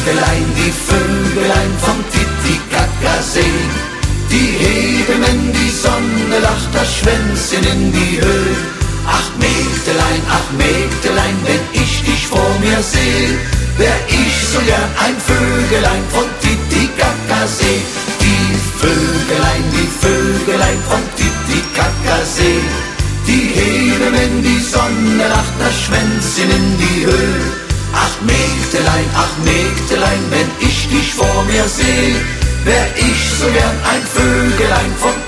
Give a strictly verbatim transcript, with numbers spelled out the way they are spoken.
Mägdelein, die Vögelein vom Titicacasee, die heben, wenn die Sonne lacht, das Schwänzchen in die Höhe. Ach Mägdelein, ach Mägdelein, wenn ich dich vor mir seh, wär ich so gern ein Vögelein von Titicacasee. Die Vögelein, die Vögelein vom Titicacasee, die heben, wenn die Sonne lacht, das Schwänzchen in die Höhe. Ach Mägdelein, ach Mägdelein, wenn ich dich vor mir seh, wär ich so gern ein Vögelein vom